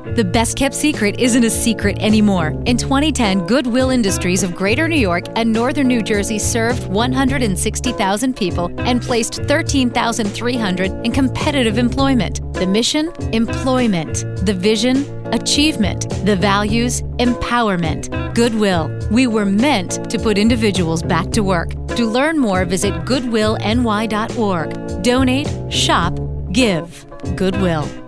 The best-kept secret isn't a secret anymore. In 2010, Goodwill Industries of Greater New York and Northern New Jersey served 160,000 people and placed 13,300 in competitive employment. The mission? Employment. The vision? Achievement. The values? Empowerment. Goodwill. We were meant to put individuals back to work. To learn more, visit goodwillny.org. Donate, shop, give. Goodwill.